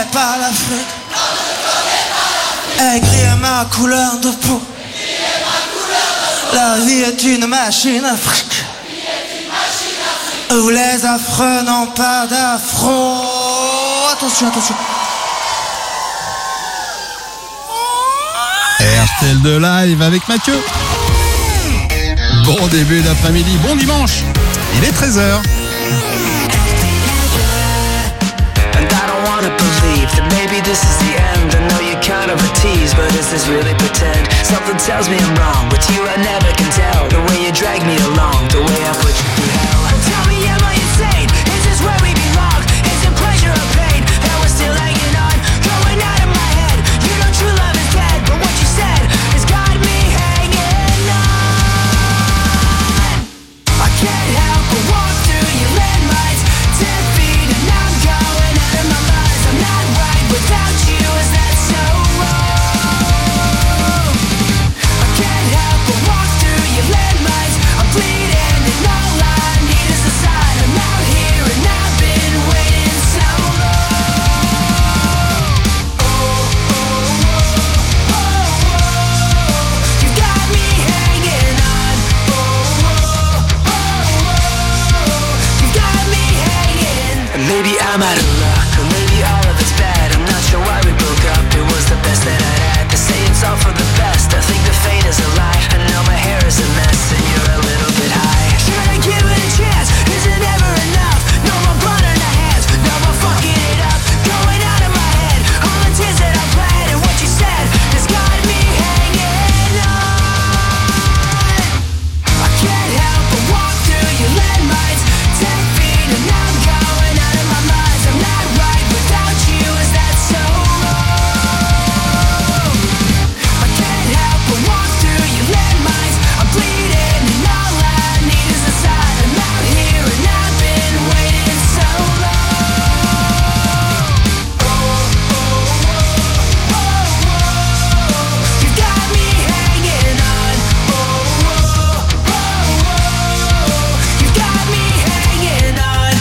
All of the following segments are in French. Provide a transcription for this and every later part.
connais pas l'Afrique. Aigri est ma couleur de peau. La vie est une machine afrique. Où les affreux n'ont pas d'affront. Attention, attention. RTL de live avec Mathieu. Bon début d'après-midi, bon dimanche. Il est 13h. And I don't wanna believe that maybe this is the end. I know you're kind of a tease, but is this really pretend? Something tells me I'm wrong, but you I never can tell. The way you drag me along, the way I put you through hell. Tell me, am I insane? Is this where we belong? Is it pleasure or pain that we're still hanging on? Going out of my head, you know true love is dead, but what you said has got me hanging on. I can't help but walk through your landmines, 10 feet and I'm going out of my mind. I'm not right without you, is that so wrong? I can't help but walk through your landmines. I'm bleeding and all I need is a sign. I'm out here and I've been waiting so long. Oh, oh, oh, oh, oh. You got me hanging on. Oh, oh, oh, oh. You got me hanging. And maybe I'm out of luck, or maybe all of it's bad. I'm not sure why we broke up. It was the best that I'd had. They say it's all for the best. I think the fate is a lie. I know my hair is a mess and you're a little bit high. Should I give it a chance? Is it ever enough? No more blood on the hands. No more fucking it up. Going out of my head. All the tears that I bled and what you said has got me hanging on. I can't help but walk through your landmines, 10 feet and I'm going out of my mind. I'm not right without you, is that so wrong? I can't help but walk through your landmines. I'm bleeding and all I need is a sign. I'm out here and I've been waiting so long. Oh, oh, oh, oh, oh. You got me hanging on. Oh, oh, oh, oh. You got me hanging on.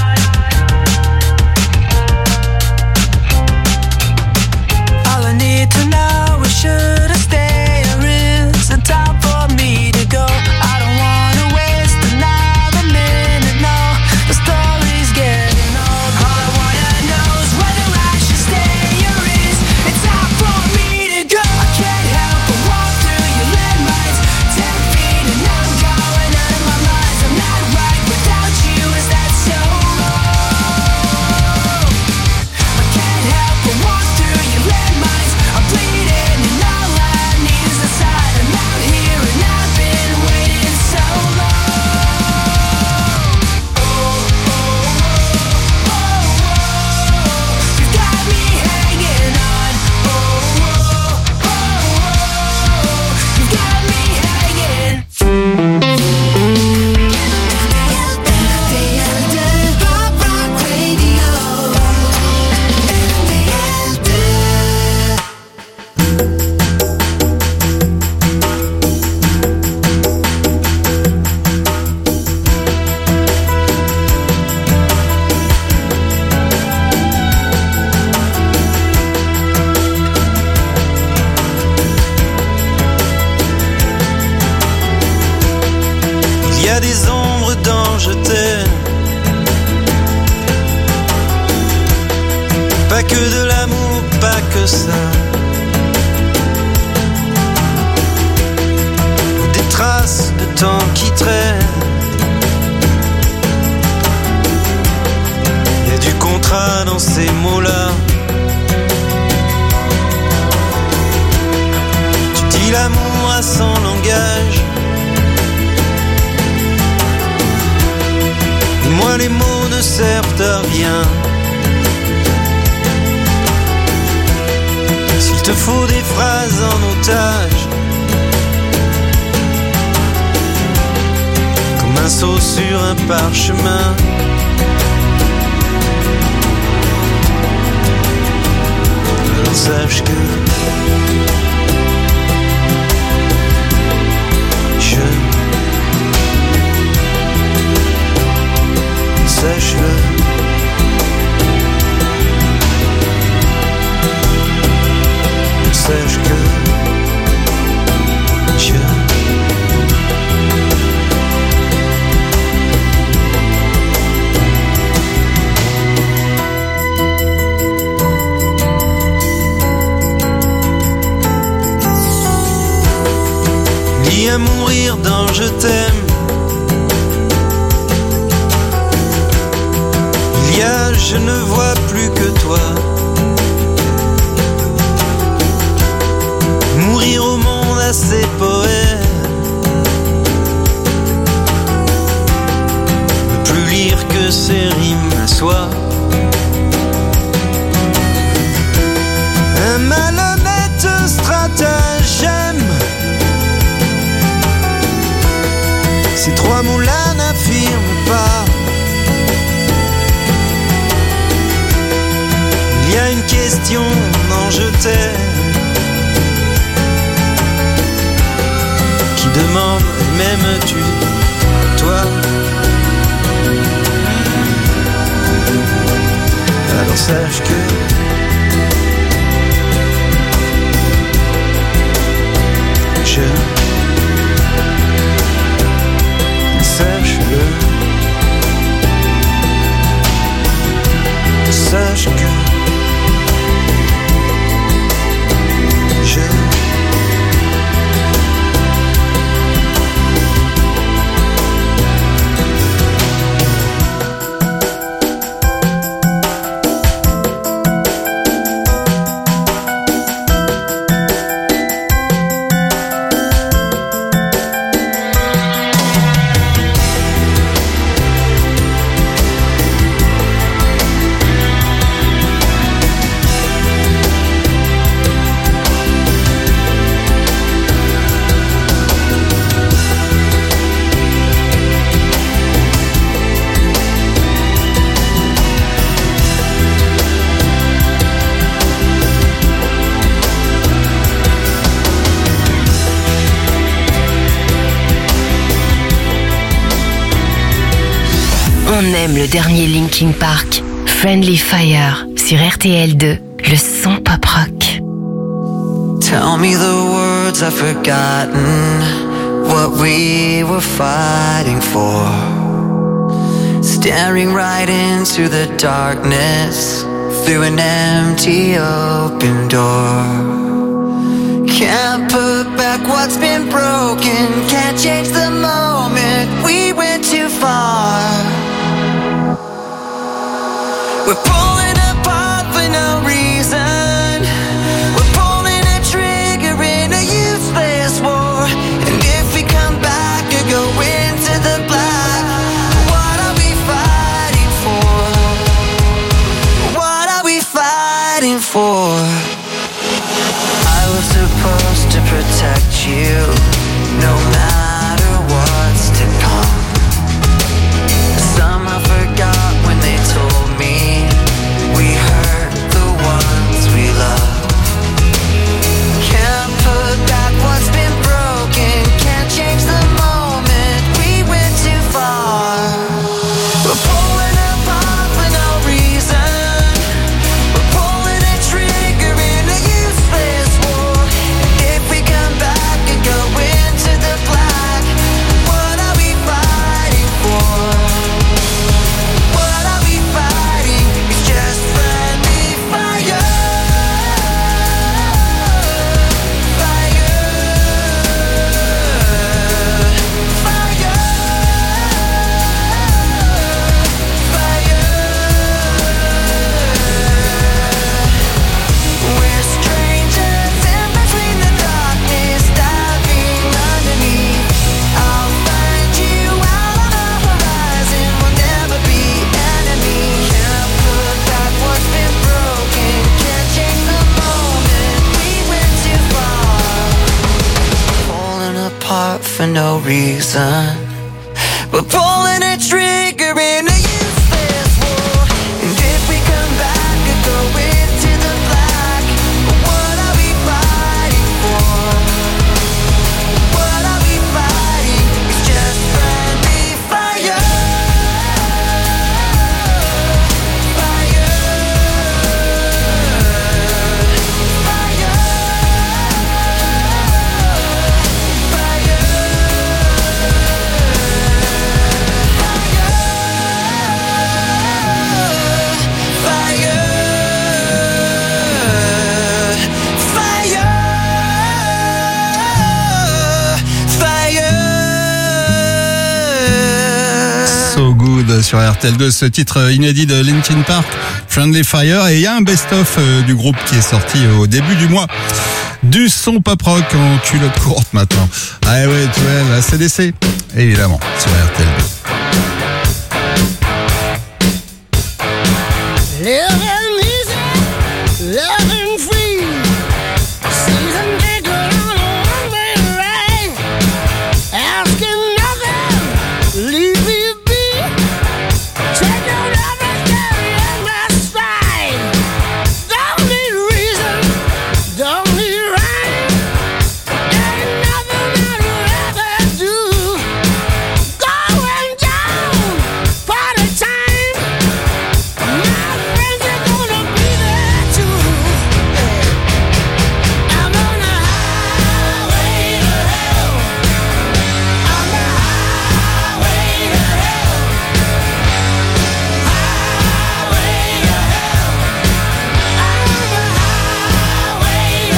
All I need to know is should I stay or is it time for me to go? I don't wanna waste another minute, no. The story's getting old. All I wanna know is whether I should stay or is it time for me to go? I can't help but walk through your landmines, 10 feet and I'm going out of my mind. I'm not right without you, is that so wrong? I can't help but walk through your landmines. I'm bleeding and all I need is a sign. I'm out here and I've been waiting so long. Oh, oh, oh, oh, oh. You got me hanging on. Oh, oh, oh, oh. You got me hanging. Pop Rock Radio. Il y a des ombres dans je t'aime. Pas que de l'amour, pas que ça. Des traces de temps qui traînent. Il y a du contrat dans ces mots-là. Tu dis l'amour à son langage. Et moi les mots ne servent à rien. S'il te faut des phrases en otage, comme un saut sur un parchemin, alors sache que sache-le. je t'aime. Il y a, je ne vois plus que toi. Mourir au monde à ces poèmes. Ne plus lire que ces rimes à soi. Un malhonnête stratagème. Ces trois mots-là n'affirment pas. Il y a une question, non je t'aime, qui demande, m'aimes-tu, toi? Alors sache que sache-le, sache que On aime le dernier Linkin Park, Friendly Fire, sur RTL2, le son pop rock. Tell me the words I've forgotten, what we were fighting for. Staring right into the darkness, through an empty open door. Can't put back what's been broken, can't change the moment, we went too far. We're pulling apart for no reason. We're pulling a trigger in a useless war. And if we come back or go into the black, what are we fighting for? What are we fighting for? I was supposed to protect you, no matter what's to come. Somehow forgot when they told me we hurt the ones we love. Can't put back what's been broken, can't change the moment, we went too far. We're pulling apart for no reason. We're pulling a trigger in a useless war. And if we come back and go into the black, what are we fighting for? What are we fighting? It's just friendly fire. Fire. Fire. Fire. We're strangers in between the darkness, diving underneath. I'll find you out on the horizon, we'll never be enemies. Can't put back what's been broken, can't change the moment, we went too far. Falling apart for no reason. We're pulling a trigger in a useless war. And if we come back and go into the black, what are we fighting for? What are we fighting? It's just friendly fire. Fire. Fire. Fire. Mood sur RTL2, ce titre inédit de Linkin Park, Friendly Fire, et il y a un best-of du groupe qui est sorti au début du mois. Du son pop rock en culotte courte maintenant. Ah ouais, tu vois, la CDC, évidemment, sur RTL2. Living easy, living free. Season ticket on a one-way ride. Asking nothing, leave me be. Take your love and carry in my stride. Don't need reason, don't need rhyme. Ain't nothing I'd rather do. Going down, party time. My friends are gonna be there too. I'm on the highway to hell. On the highway to hell. Highway to hell. I'm on the highway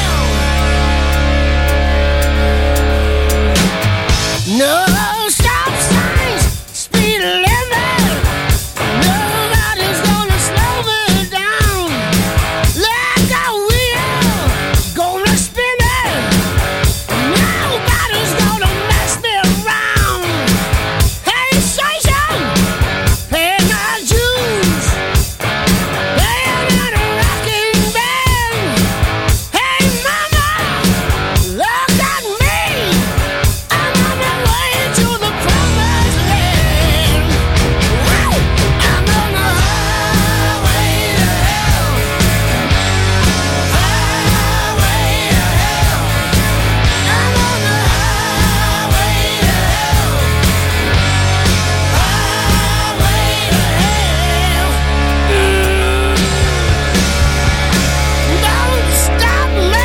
to hell. No stop signs, speed limit. Nobody's gonna slow me down. Like a wheel, gonna spin it. Nobody's gonna mess me around. Hey, station, pay my dues. Playing in a rocking band. Hey, mama, look at me. I'm on my way to the promised land. Woo! I'm on the highway to hell. Highway to hell. I'm on the highway to hell. Highway to hell. Don't stop me.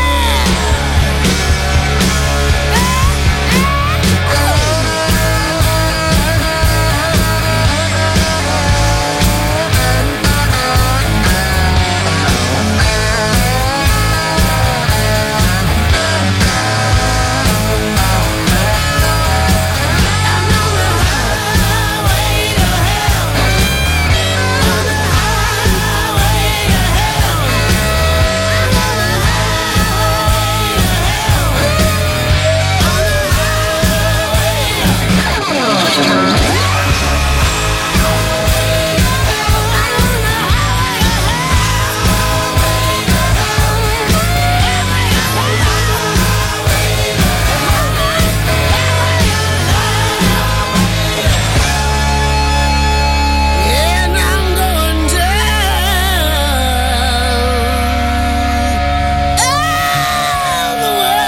And I'm going down all the way.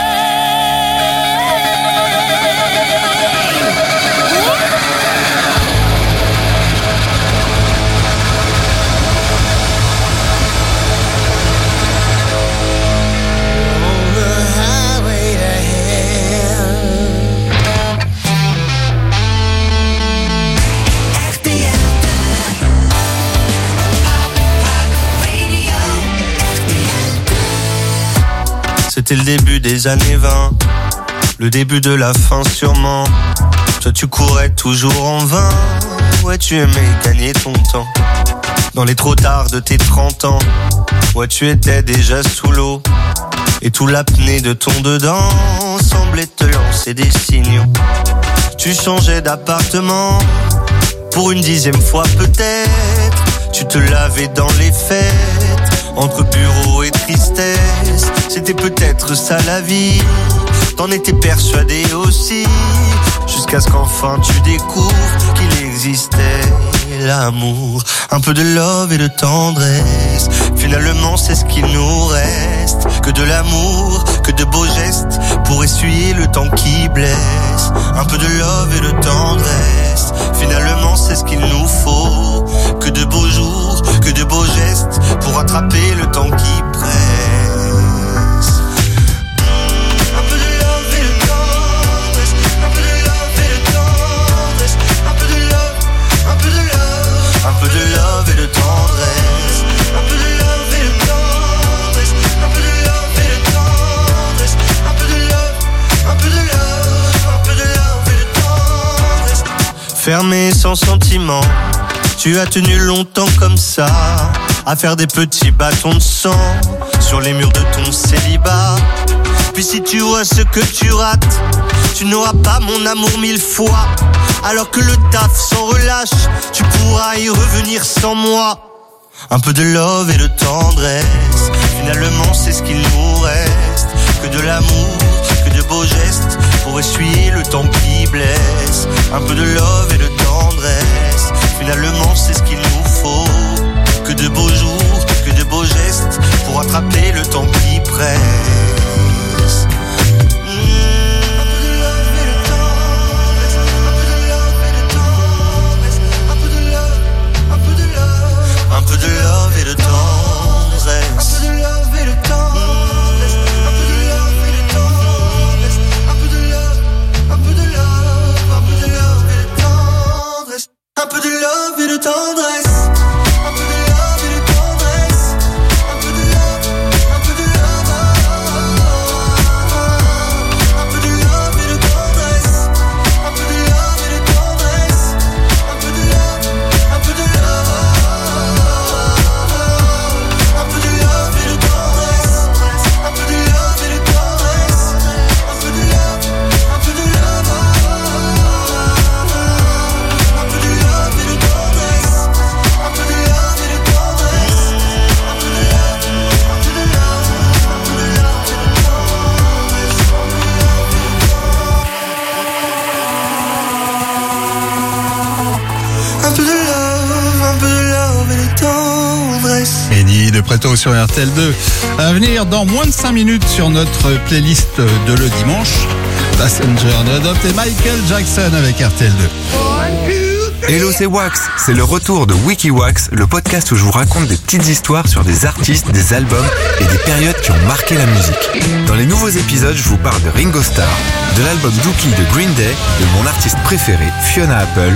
On the highway to hell. C'était le début des années 20, le début de la fin sûrement. Toi tu courais toujours en vain, ouais tu aimais gagner ton temps. Dans les trop tard de tes 30 ans, ouais tu étais déjà sous l'eau. Et tout l'apnée de ton dedans semblait te lancer des signaux. Tu changeais d'appartement, pour une 10e fois peut-être. Tu te lavais dans les fêtes, entre bureau et tristesse. C'était peut-être ça la vie, t'en étais persuadé aussi. Jusqu'à ce qu'enfin tu découvres qu'il existait l'amour. Un peu de love et de tendresse, finalement c'est ce qu'il nous reste. Que de l'amour, que de beaux gestes, pour essuyer le temps qui blesse. Un peu de love et de tendresse, finalement c'est ce qu'il nous faut. Que de beaux jours, que de beaux gestes, pour rattraper le temps qui presse. Un peu de love et de tendresse, un peu de love et de tendresse, un peu de love, un peu de love, un peu de love et de tendresse, un peu de love et de tendresse, un peu de love et de tendresse, un peu de love, un peu de love, un peu de love et de tendresse. Enfermé sans sentiment, tu as tenu longtemps comme ça, à faire des petits bâtons de sang sur les murs de ton célibat. Puis si tu vois ce que tu rates, tu n'auras pas mon amour 1000 fois. Alors que le taf s'en relâche, tu pourras y revenir sans moi. Un peu de love et de tendresse, finalement c'est ce qu'il nous reste. Que de l'amour, que de beaux gestes, pour essuyer le temps qui blesse. Un peu de love et de tendresse, finalement c'est ce qu'il nous faut. Que de beaux jours, que de beaux gestes, pour attraper le temps qui presse. Un peu de love et de tendresse. Un peu de love et de tendresse. Un peu de love et de tendresse. Un peu de love, un peu de love, un peu de love et de tendresse. Un peu de love et de tendresse. Un peu de love et de tendresse. Un peu de love, un peu de love. Un peu de love et de tendresse. Un peu de love et de tendresse. Un peu de love, un peu de love. Un peu de love et de tendresse. Un peu de love et de tendresse. Un peu de love, un peu de love. Un peu de love et de tendresse. Un peu de love et de tendresse. Un peu de love, un peu de love. Un peu de love et de tendresse. Un peu de love et de tendresse. Eddie de Preto sur RTL2. À venir dans moins de 5 minutes sur notre playlist de le dimanche. Passenger de Adopt et Michael Jackson avec RTL2. Hello, c'est Wax. C'est le retour de WikiWax, le podcast où je vous raconte des petites histoires sur des artistes, des albums et des périodes qui ont marqué la musique. Dans les nouveaux épisodes, je vous parle de Ringo Starr, de l'album Dookie de Green Day, de mon artiste préféré, Fiona Apple,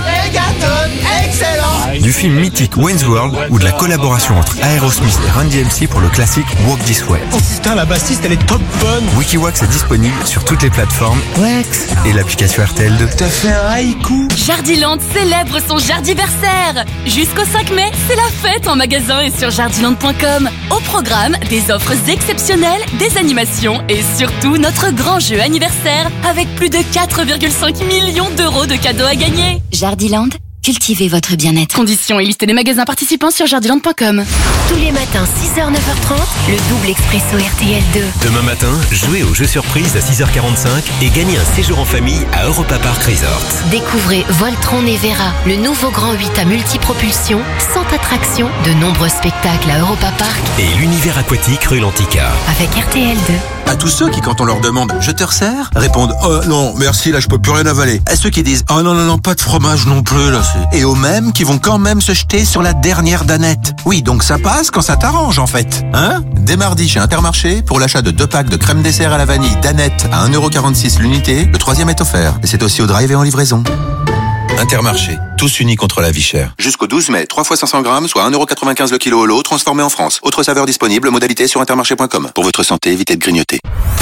du film mythique Wayne's World ou de la collaboration entre Aerosmith et Run DMC pour le classique Walk This Way. Oh putain, la bassiste, elle est top bonne. WikiWax est disponible sur toutes les plateformes Wax, et l'application RTL2. t'as fait un haïku. Jardiland célèbre son jardiversaire. Jusqu'au 5 mai, c'est la fête en magasin et sur jardiland.com. Au programme, des offres exceptionnelles, des animations et surtout notre grand jeu anniversaire avec plus de 4,5 millions d'euros de cadeaux à gagner. Jardiland, cultivez votre bien-être. Conditions et liste des magasins participants sur jardiland.com. Tous les matins, 6h, 9h30, le double expresso RTL2. Demain matin, jouez au jeu surprise à 6h45 et gagnez un séjour en famille à Europa Park Resort. Découvrez Voltron Nevera, le nouveau grand 8 à multipropulsion, 100 attractions, de nombreux spectacles à Europa Park Et l'univers aquatique rue Lantica. avec RTL2. À tous ceux qui, quand on leur demande « Je te resserre ?» répondent « Oh non, merci, là je peux plus rien avaler ». À ceux qui disent « Oh non, non, non, pas de fromage non plus, là c'est... » Et aux mêmes qui vont quand même se jeter sur la dernière danette. Oui, donc ça passe quand ça t'arrange en fait. Hein ? Dès mardi chez Intermarché, pour l'achat de 2 packs de crème dessert à la vanille danette à 1,46€ l'unité, le 3e est offert. Et c'est aussi au drive et en livraison. Intermarché, tous unis contre la vie chère. Jusqu'au 12 mai, 3 fois 500 grammes, soit 1,95€ le kilo au lot, transformé en France. Autre saveur disponible, modalité sur intermarché.com. Pour votre santé, évitez de grignoter.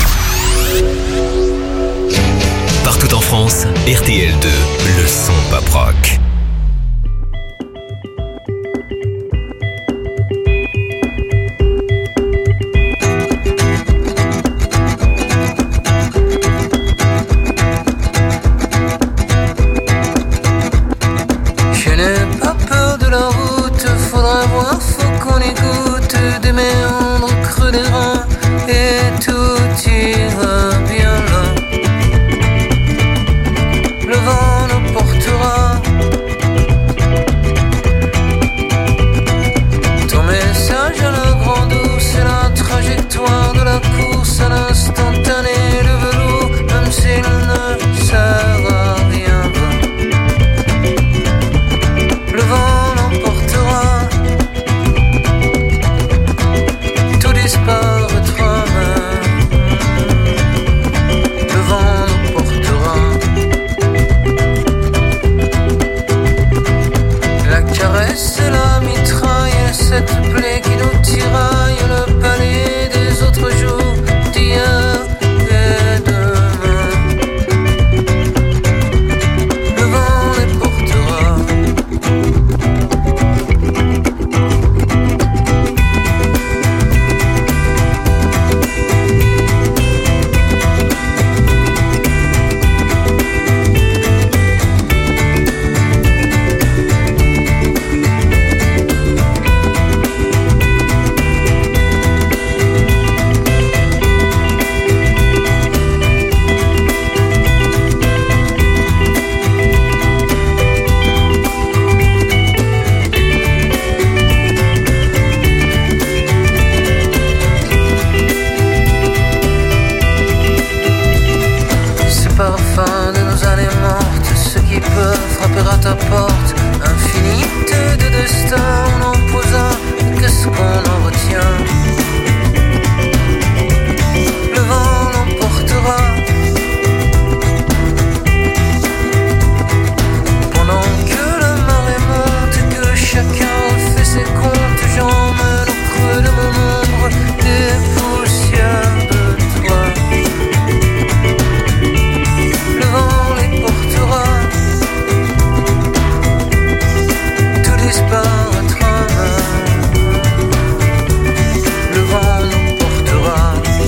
Partout en France, RTL2, le son pop rock. Je n'ai pas peur de la route, faudra voir, faut qu'on écoute des méandres creux des reins et tout ira bien là. Le vent nous portera à ta porte. Infinité de destins, on en pose un, qu'est-ce qu'on en retient? Le vent l'emportera. Pendant que la marée monte et que chacun fait ses comptes, j'emmène au creux de mon ombre des poussières de toi. Le vent les portera, tout disparaîtra. Le vent nous portera.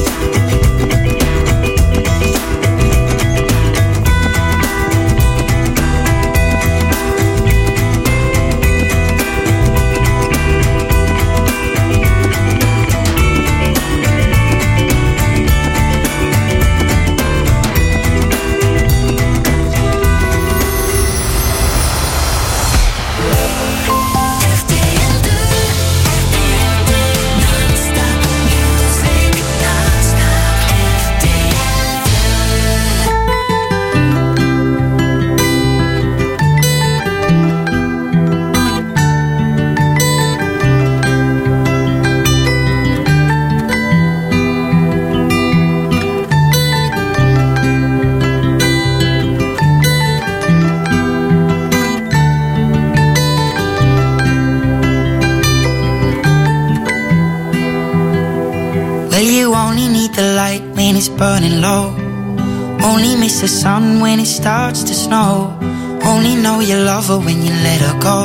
Well, you only need the light when it's burning low. Only miss the sun when it starts to snow. Only know you love her when you let her go.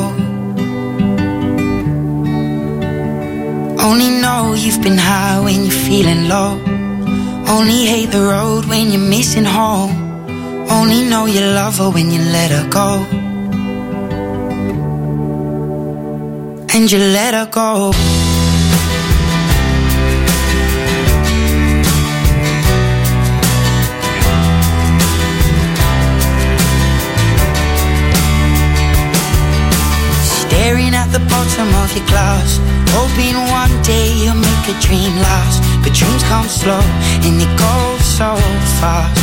Only know you've been high when you're feeling low. Only hate the road when you're missing home. Only know you love her when you let her go. And you let her go. Staring at the bottom of your glass, hoping one day you'll make a dream last. But dreams come slow and they go so fast.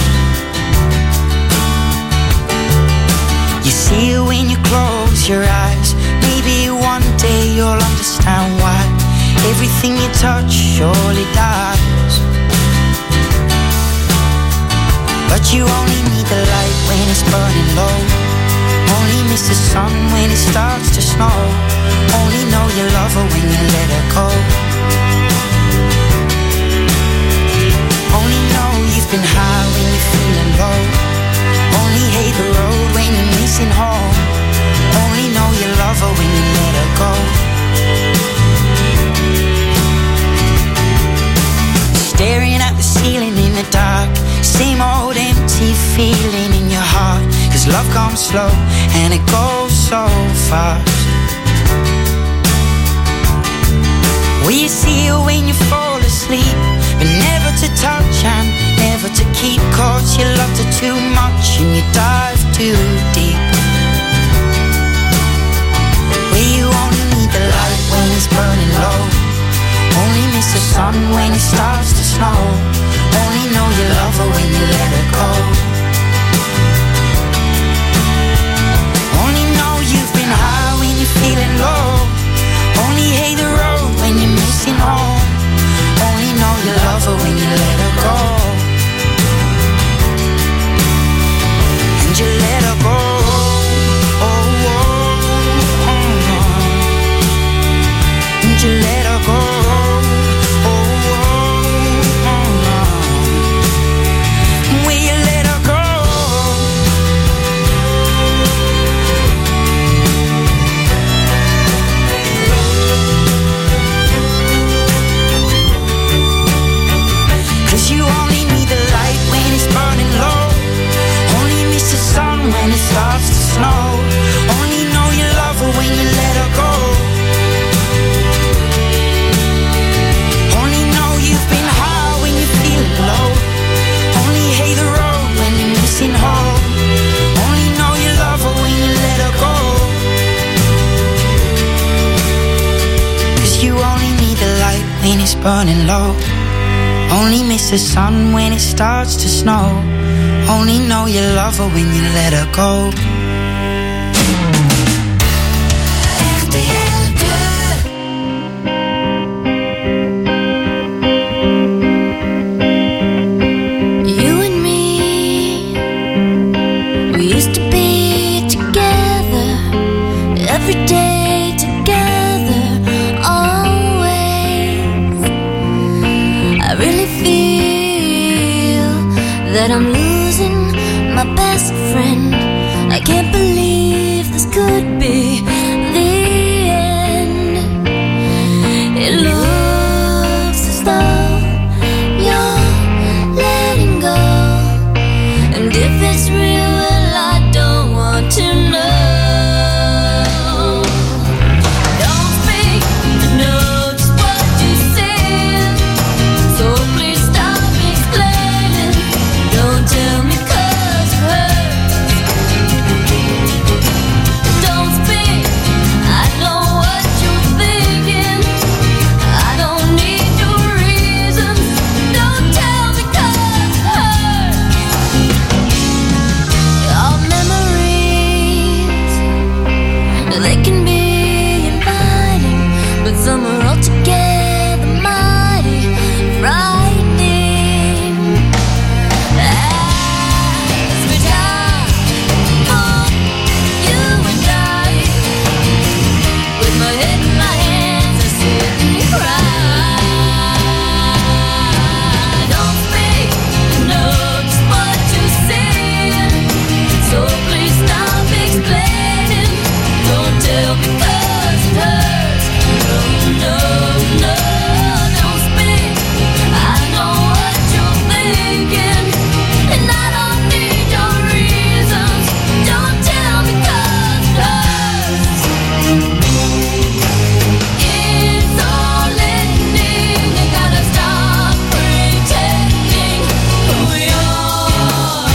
You see it when you close your eyes. Maybe one day you'll understand why everything you touch surely dies. But you only need the light when it's burning low. Only miss the sun when it starts to snow. Only know you love her when you let her go. Only know you've been high when you're feeling low. Only hate the road when you're missing home. Only know you love her when you let her go. Staring at the ceiling in the dark, same old empty feeling in your heart. Cause love comes slow and it goes so fast. Will you see her when you fall asleep? But never to touch and never to keep. Cause you loved her too much and you dive too deep. Will you only need the light when it's burning low? Only miss the sun when it starts to snow. Only know you love her when you let her go. Only know you've been high when you're feeling low. Only hate the road when you're missing home. Only know you love her when you let her go. And you let her go. Oh, oh, oh, oh. And you let her go. When it starts to snow, only know you love her when you let her go. Only know you've been high when you're feeling low. Only hate the road when you're missing home. Only know you love her when you let her go. Cause you only need the light when it's burning low. Only miss the sun when it starts to snow. Only know you love her when you let her go. that I'm losing my best friend. I can't believe this could be the end. It looks as though you're letting go, and if it's real, well, I don't want to know. Don't speak, I know just what you said, so please stop explaining. Don't tell me 'cause it hurts. Don't speak, I know what you're thinking. I don't need your reasons. Don't tell me 'cause it hurts. Our memories, they can be inviting, but some are altogether mighty frightening. As we die for you and I, with my head in my hands, I sit and cry. Don't speak, I know just what you're saying, so please stop explaining. Don't tell me 'cause it hurts. No, no, no, don't speak. I know what you're thinking, and I don't need your reasons. Don't tell me 'cause it hurts. It's all ending. You gotta stop pretending who we are.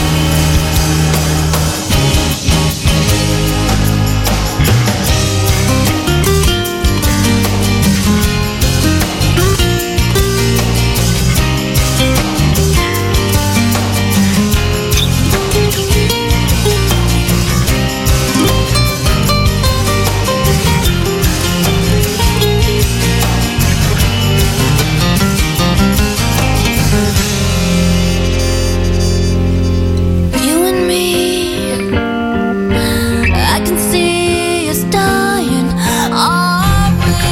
You and me, I can see us dying, are we?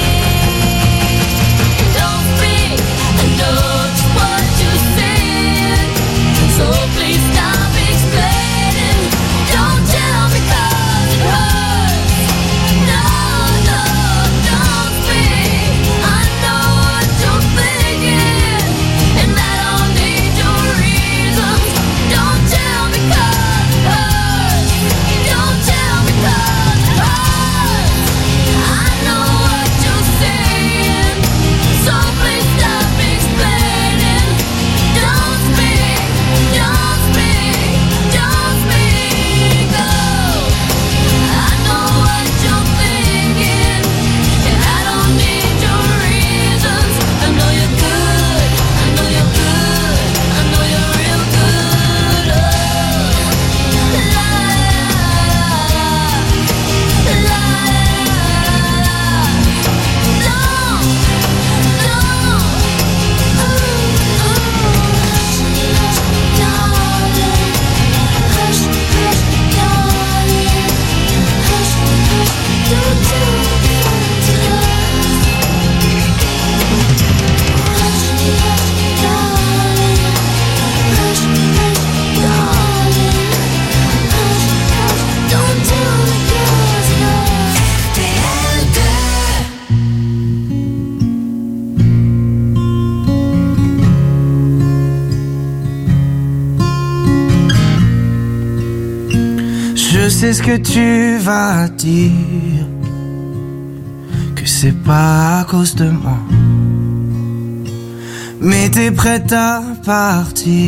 Don't speak, I know just what you're saying, so please stop explaining. Don't tell me 'cause it hurts. No, no, don't speak. I know what you're thinking, and I don't need your reasons. Don't tell me 'cause it hurts. Don't tell me 'cause it hurts. I know what you're saying, so please stop explaining. Don't speak, don't speak, don't speak. Oh, I know what you're thinking, and I don't need your reasons. I know you're good, I know you're good, I know you're real good. Oh, la la la la. No, no. Hush, darling. Hush, hush, darling. Hush, hush, don't tell me 'cause it hurts. Hush, hush, darling. Hush, hush, darling. Hush, hush, don't tell me 'cause it hurts. Je sais ce que tu vas dire, que c'est pas à cause de moi, mais t'es prête à partir,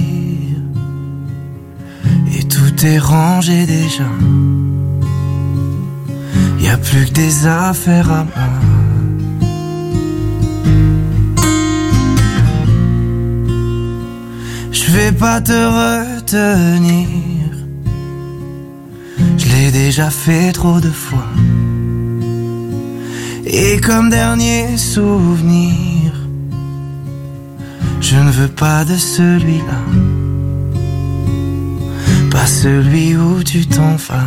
et tout est rangé déjà. Y a plus que des affaires à moi. Je vais pas te retenir, je l'ai déjà fait trop de fois. Et comme dernier souvenir, je ne veux pas de celui-là, pas celui où tu t'en vas.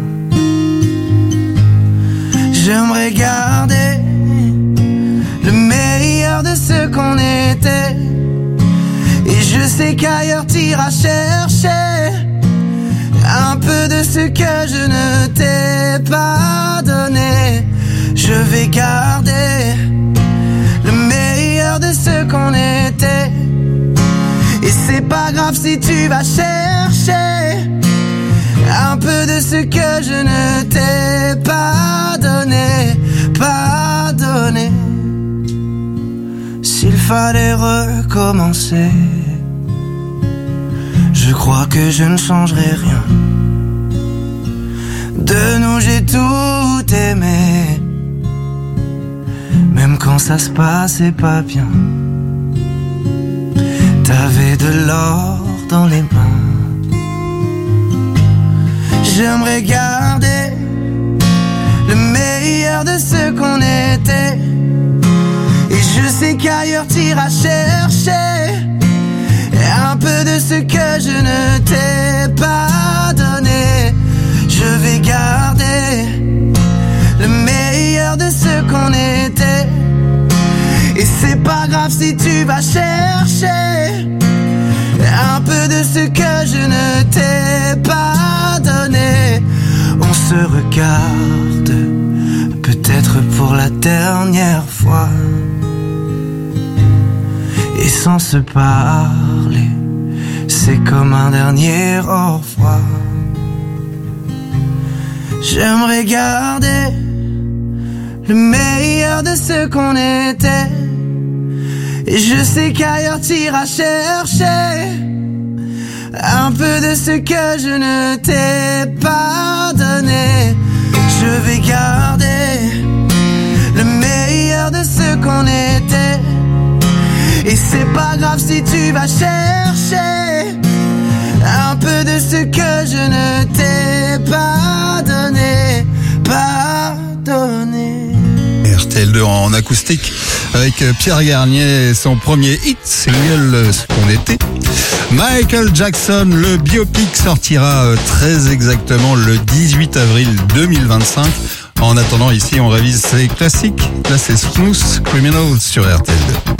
J'aimerais garder le meilleur de ce qu'on était, et je sais qu'ailleurs t'iras chercher un peu de ce que je ne t'ai pas donné. Je vais garder le meilleur de ce qu'on était. Et c'est pas grave si tu vas chercher un peu de ce que je ne t'ai pas donné, pas donné. S'il fallait recommencer, je crois que je ne changerai rien. De nous j'ai tout aimé, même quand ça se passait pas bien. T'avais de l'or dans les mains. J'aimerais garder le meilleur de ce qu'on était. Et je sais qu'ailleurs t'iras chercher un peu de ce que je ne t'ai pas donné. Je vais garder le meilleur de ce qu'on était. Et c'est pas grave si tu vas chercher un peu de ce que je ne t'ai pas donné. On se regarde, peut-être pour la dernière fois, et sans se parler, c'est comme un dernier au revoir. J'aimerais garder le meilleur de ce qu'on était. Et je sais qu'ailleurs t'iras chercher un peu de ce que je ne t'ai pas donné. Je vais garder le meilleur de ce qu'on était. Et c'est pas grave si tu vas chercher un peu de ce que je ne t'ai pas donné, pas donné. RTL2 en acoustique avec Pierre Garnier et son premier hit single, ce qu'on était. Michael Jackson, le biopic sortira très exactement le 18 avril 2025. En attendant, ici, on révise ses classiques. Là, c'est Smooth Criminal sur RTL2.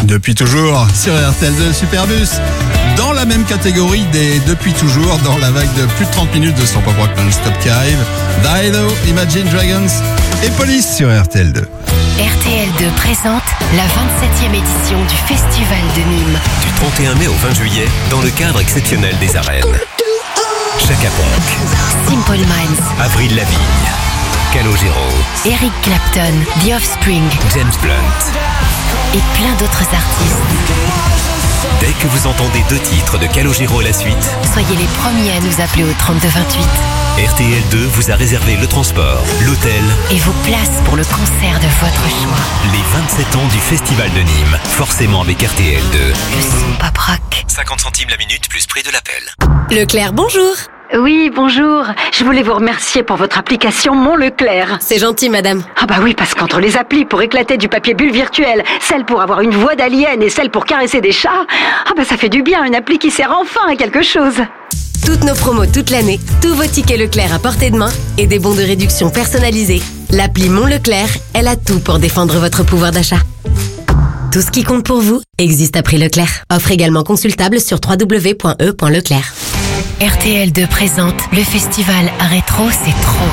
Depuis toujours, sur RTL2 Superbus. Dans la même catégorie des Depuis toujours, dans la vague de plus de 30 minutes de son pop rock non-stop qui arrive, Dido, Imagine Dragons et Police sur RTL2. RTL2 présente la 27e édition du Festival de Nîmes. Du 31 mai au 20 juillet, dans le cadre exceptionnel des arènes. Chaka Ponk, Simple Minds, Avril Lavigne, Calogero, Eric Clapton, The Offspring James Blunt. et plein d'autres artistes. Dès que vous entendez 2 titres de Calogero à la suite, Soyez les premiers à nous appeler au 3228 RTL2 vous a réservé le transport, l'hôtel et vos places pour le concert de votre choix. les 27 ans du Festival de Nîmes, forcément avec RTL2. Le son pop rock. 50 centimes la minute plus prix de l'appel. Leclerc, bonjour. Oui, bonjour. Je voulais vous remercier pour votre application Mon Leclerc. C'est gentil, madame. Ah bah oui, parce qu'entre les applis pour éclater du papier bulle virtuel, celle pour avoir une voix d'alien et celle pour caresser des chats, ah bah ça fait du bien, une appli qui sert enfin à quelque chose. Toutes nos promos toute l'année, tous vos tickets Leclerc à portée de main et des bons de réduction personnalisés. L'appli Mon Leclerc, elle a tout pour défendre votre pouvoir d'achat. Tout ce qui compte pour vous existe à prix Leclerc. Offre également consultable sur www.e.leclerc. RTL2 présente le festival à rétro, c'est trop.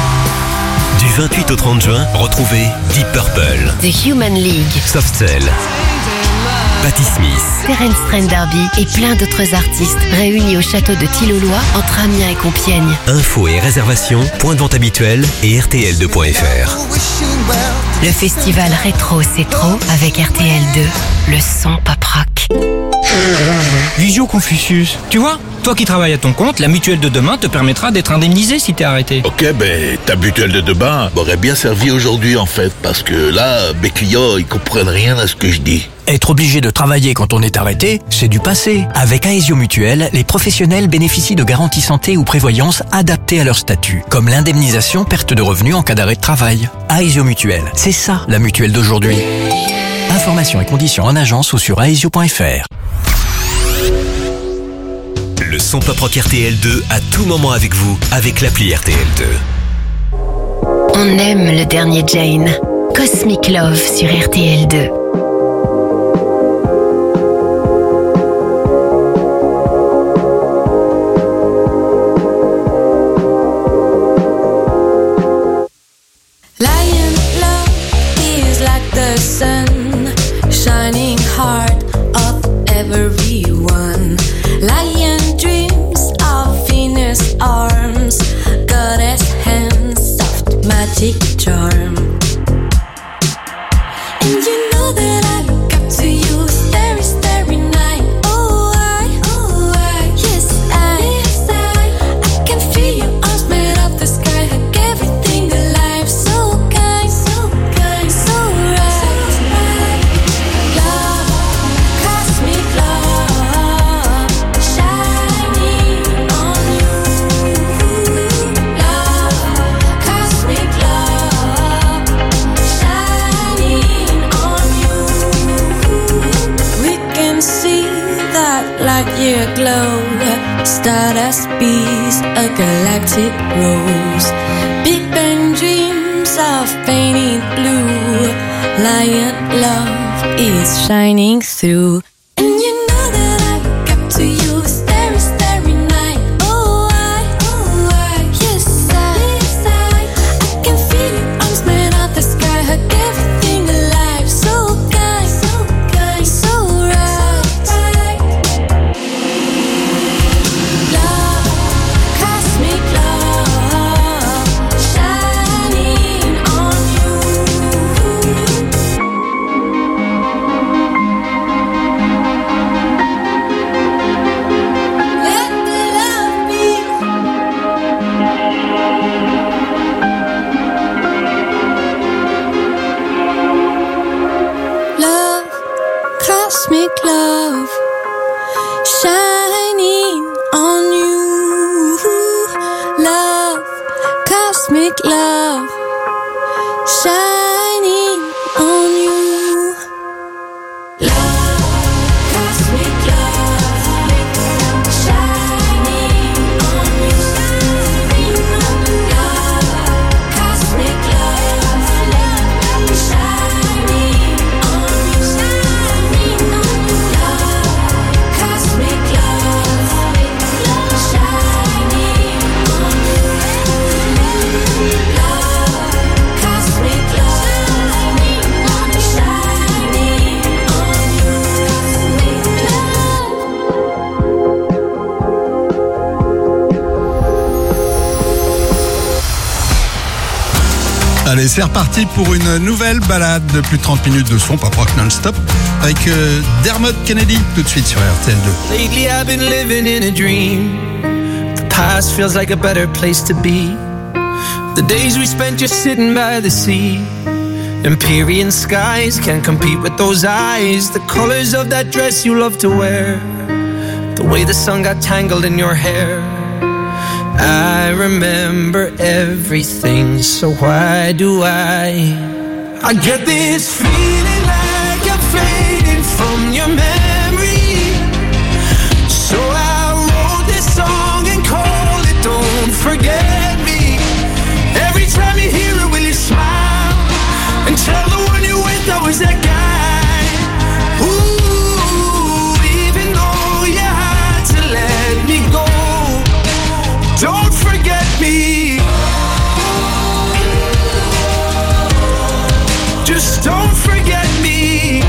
Du 28 au 30 juin, retrouvez Deep Purple, The Human League, Soft Cell, Patti Smith, Terence Trent D'Arby et plein d'autres artistes réunis au château de Tilloloy entre Amiens et Compiègne. Infos et réservations, point de vente habituel et RTL2.fr. Le festival rétro, c'est trop avec RTL2, le son pop rock. Visio Confucius, tu vois, toi qui travailles à ton compte, la mutuelle de demain te permettra d'être indemnisé si t'es arrêté. Ok, ben ta mutuelle de demain m'aurait bien servi aujourd'hui en fait, parce que là, mes clients, ils comprennent rien à ce que je dis. Être obligé de travailler quand on est arrêté, c'est du passé. Avec Aesio Mutuelle, les professionnels bénéficient de garanties santé ou prévoyance adaptées à leur statut, comme l'indemnisation perte de revenus en cas d'arrêt de travail. Aesio Mutuelle, c'est ça la mutuelle d'aujourd'hui. Informations et conditions en agence ou sur aesio.fr. Le son pop rock RTL2 à tout moment avec vous, avec l'appli RTL2. On aime le dernier Jane. Cosmic Love sur RTL2. Lion love is like the sun, shining heart of everyone. Lion dreams of Venus arms, goddess hands, soft magic charm. And you know that I look up to you, starry, starry night. Oh, yes, I can feel your arms made of the sky, hug everything alive. So kind, so right. Love, cosmic love, shining on you. Love, cosmic love, shining on you. We can see that light year glow, stardust bees, a galactic rose. Big Bang dreams of painted blue. Lion love is shining through. And you know that I look up to you, starry, starry night. Oh, yes, I can feel your arms made of the sky, hug everything alive. So kind, so right. Love, cosmic love, shining on you. Let the love be. Love, cosmic love, shining on you. Love, cosmic love, shining on you. Love, cosmic love, shining on you. Love, cosmic love, shining on you. Allez, c'est reparti pour une nouvelle balade de plus de 30 minutes de son pop rock non-stop avec Dermot Kennedy tout de suite sur RTL2. Lately I've been living in a dream. The past feels like a better place to be. The days we spent just sitting by the sea. Empyrean skies can't compete with those eyes. The colors of that dress you love to wear. The way the sun got tangled in your hair. I remember everything, so why do I get this feeling like I'm fading from your memory. So I wrote this song and called it Don't Forget Me. Every time you hear it, will you smile and tell the one you're with I was that guy? Ooh, even though you had to let me go, don't forget me. Just don't forget me.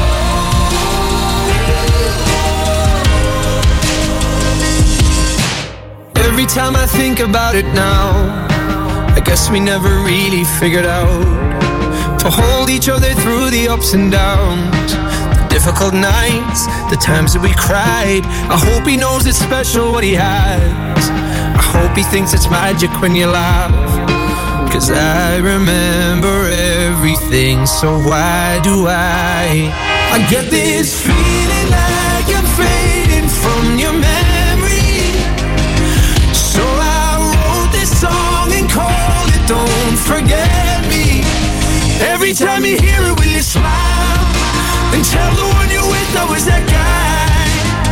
Every time I think about it now, I guess we never really figured out to hold each other through the ups and downs, the difficult nights, the times that we cried. I hope he knows it's special what he has. I hope he thinks it's magic when you laugh, 'cause I remember everything, so why do I get this feeling like I'm fading from your memory. So I wrote this song and called it Don't Forget Me. Every time you hear it, will you smile and tell the one you're with I was that guy?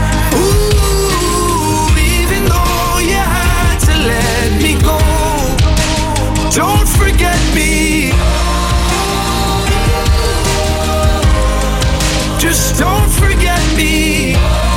Ooh, even though you had to let me go, don't forget me. Just don't forget me.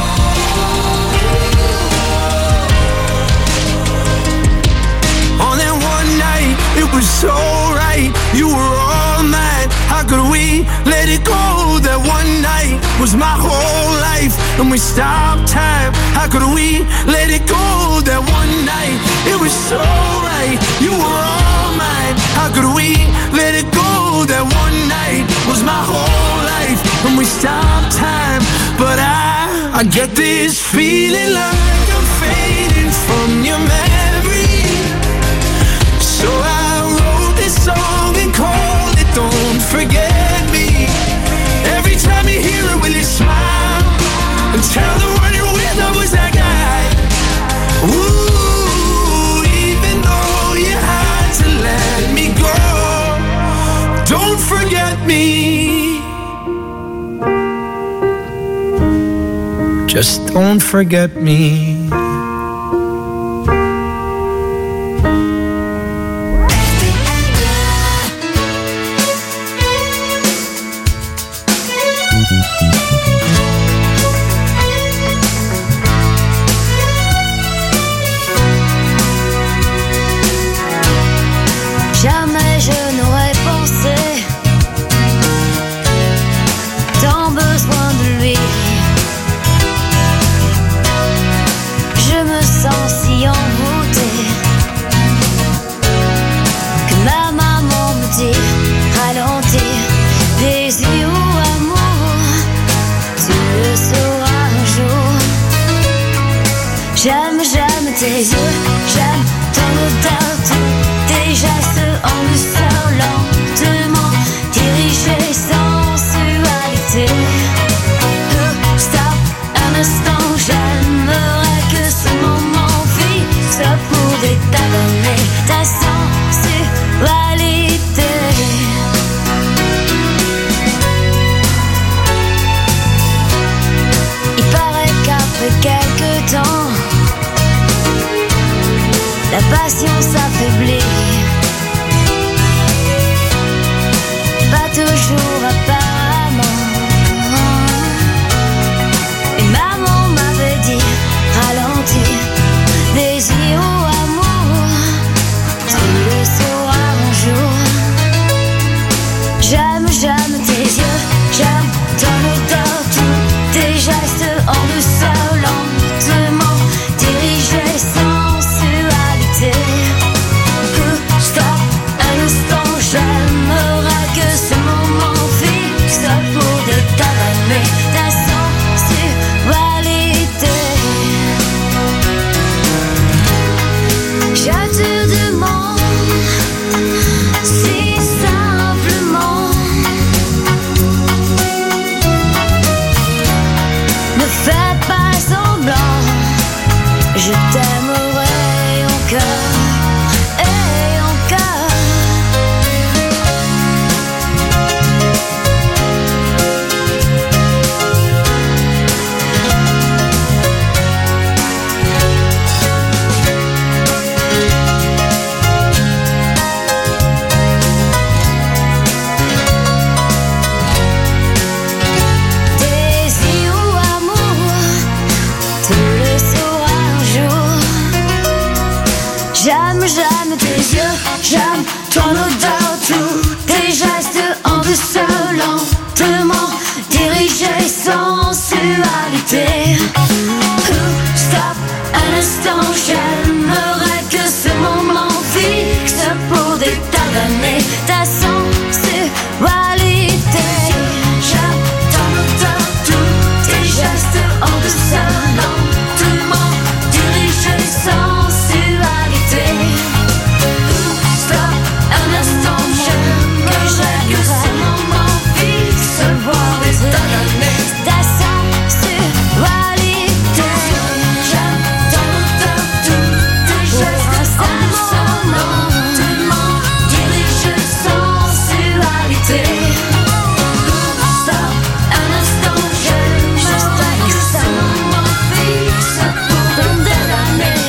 On that one night, it was so right. You were all mine. How could we let it go? That one night was my whole life, and we stopped time. How could we let it go? That one night, it was so right. You were all mine. How could we let it go? That one night was my whole life, and we stopped time. But I get this feeling like I'm fading from your memory. So I wrote this song and called it Don't Forget Me. Every time you hear it, will you smile and tell the one you're with I was that guy? Ooh, even though you had to let me go, don't forget me. Just don't forget me. Jamais je n'aurais pensé tant besoin de lui. Je me sens si envoûtée que ma maman me dit ralentir, désir ou amour, tu le sauras un jour. J'aime, j'aime tes yeux, j'aime ton odeur, tous tes gestes en douceur, lentement dirigés sans sensualité. Stop un instant, j'aimerais que ce moment fixe pouvait t'abonner ta sensualité. Il paraît qu'après quelques temps, la passion s'affaiblit. Pas toujours apparemment. Et maman m'avait dit ralentir, désir ou amour, tu le sauras un jour. J'aime, j'aime tes yeux, j'aime ton odeur, tous tes gestes en douceur, lentement dirigés sans sensualité. ton odeur, tous tes gestes en douceur, lentement dirigés sans sensualité. Stop un instant, j'aimerais que ce moment fixe pour des tas d'années ta sensualité. J'attends l'odeur, tous tes gestes en douceur, lentement dirigés sans sensualité. Stop un instant, j'aimerais que ce moment fixe voir des tas d'années ta sensualité. J'attends l'odeur, tous tes gestes en douceur, lentement dirigés sans sensualité. Stop un instant, j'aimerais que ce moment fixe pour des années.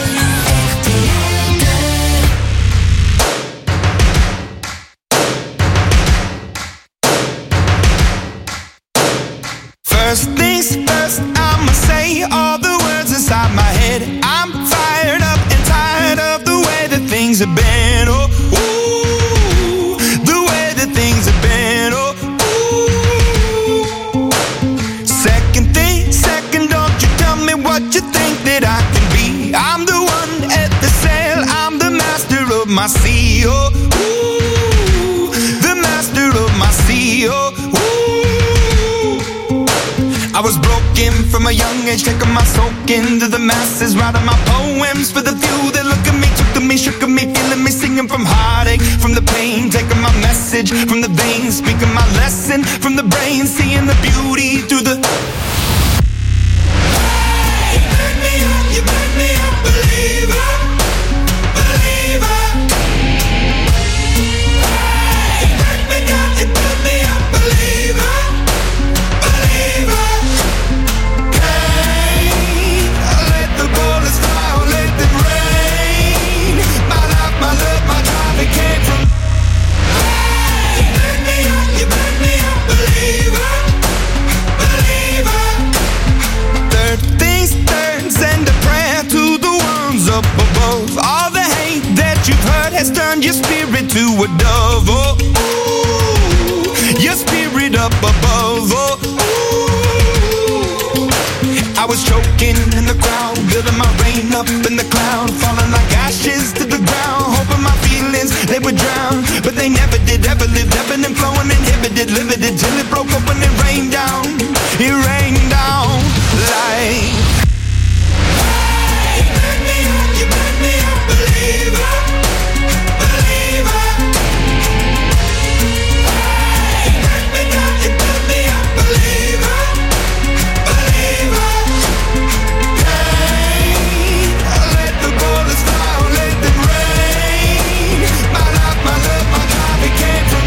First things first, I'ma say all the words inside my head. I'm fired up and tired of the way that things have been. Oh, ooh, the way that things have been. Oh, ooh. Second thing, second, don't you tell me what you think that I can be. I'm the one at the sail, I'm the master of my sea. Oh, ooh, the master of my sea. Oh, ooh. I was broken from a young age, taking my soak into the masses, writing my poems for the few that look at me, took to me, shook at me, feeling me, singing from heartache, from the pain, taking my message from the veins, speaking my lesson from the brain, seeing the beauty through the. You make me a believer, believer. You make me down, you build me a believer, believer. Hey, let the bullets fly, or let them rain. My life, my love, my drive, it came from. You make me a believer, believer. Third things third, send a prayer to the ones up above. All the hate that you've heard has turned your spirit to a dove. Oh, ooh, your spirit up above. Oh, ooh. I was choking in the crowd, building my rain up in the cloud, falling like ashes to the ground, hoping my feelings they would drown, but they never did. Ever lived, ebbing and flowing, inhibited, limited, till it broke open and rained down. It rained down like. You make me a believer, believer. You make me down, you build me a believer, believer. Hey, let the bullets fly, or let them rain. My life, my love, my drive, it came from.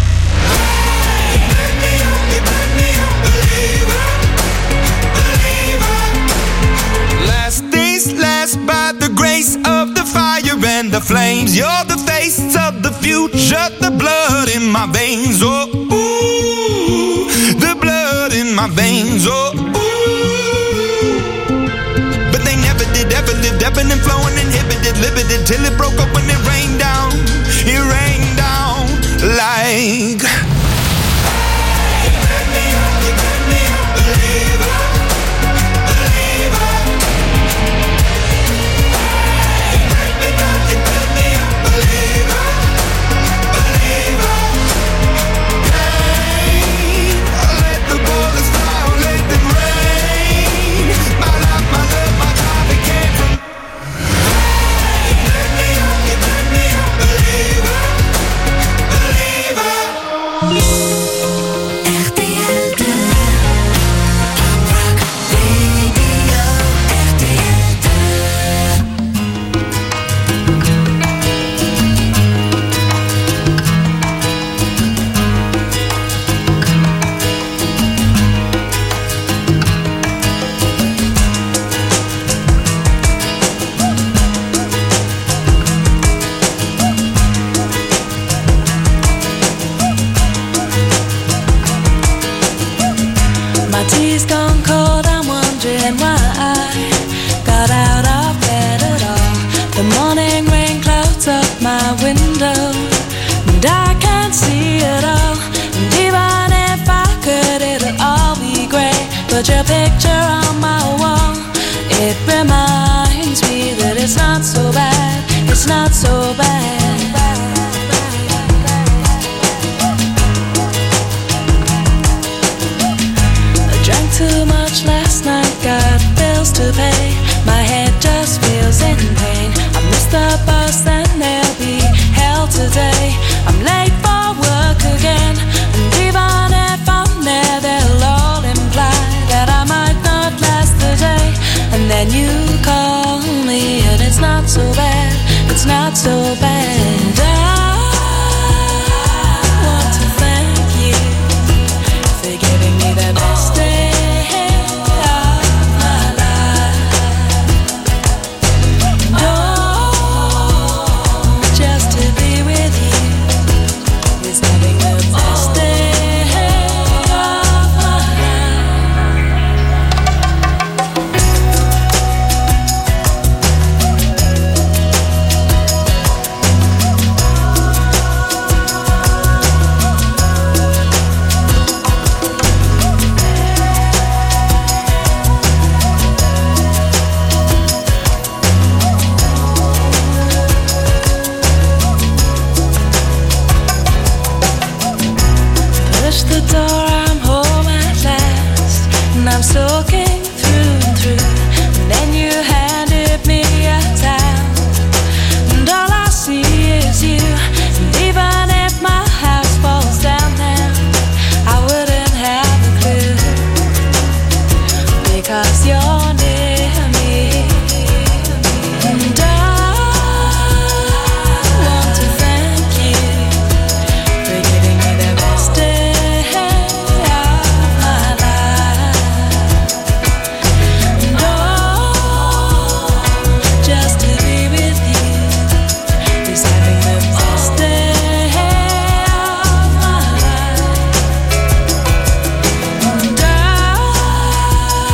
You make me a believer, believer. Last things last, by the grace of the fire and the flames. You're the face of the future, the blood in my veins. Oh, ooh, the blood in my veins. Oh, ooh. But they never did, ever lived, ebbing and flowing, inhibited, limited, till it broke up when it rained down. It rained down like. You make me a believer, believer. You make me down, you build me a believer, believer. Hey, let the bullets fly, or let them rain. My life, my love, my drive, it came from. You make me a believer, believer. Put your picture on my wall. It reminds me that it's not so bad. It's not so bad. I drank too much last night, got bills to pay. My head just feels in pain. I missed the bus and there'll be hell today. I'm late for work again, and even if I'm there, they'll all imply that I might not last the day. And then you call me, and it's not so bad. It's not so bad. I want to thank you for giving me the best day of my life. Oh, just to be with you is having the best day of my Push the door, I'm home at last, and I'm soaking through and through. And then you handed me a towel, and all I see is you. And even if my house falls down now, I wouldn't have a clue, because you're